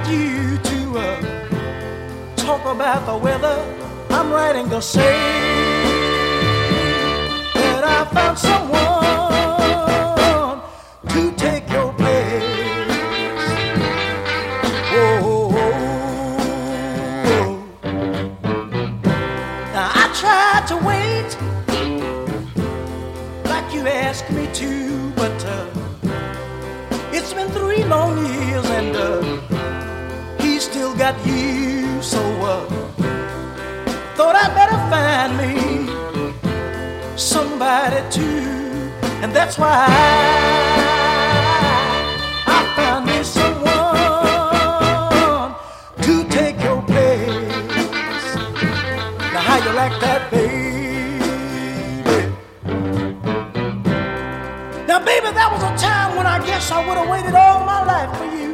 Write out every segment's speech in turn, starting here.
you to talk about the weather, I'm writing to say that I found someone to take your place. Oh, now I tried to wait like you asked me to, but it's been 3 long years and he still got you, so thought I'd better find me somebody too, and that's why I found me someone to take your place. Now how you like that, baby? Now baby, that was a time when I guess I would have waited all my life for you,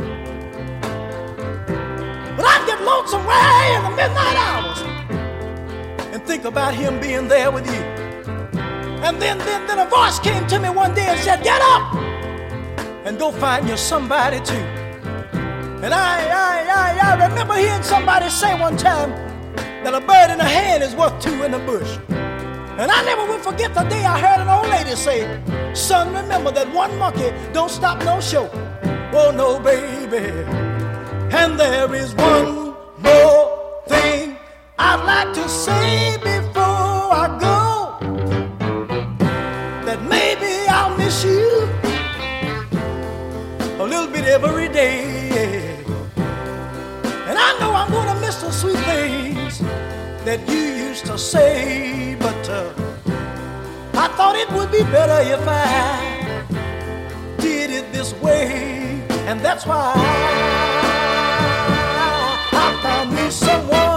but I'd get lonesome right in the midnight hours and think about him being there with you. And then a voice came to me one day and said, get up and go find you somebody too. And I remember hearing somebody say one time that a bird in the hand is worth 2 in the bush. And I never will forget the day I heard an old lady say, son, remember that one monkey don't stop no show. Oh no, baby. And there is one more thing I'd like to say before I go, that maybe I'll miss you a little bit every day. And I know I'm gonna miss the sweet things that you used to say, but I thought it would be better if I did it this way, and that's why I found me someone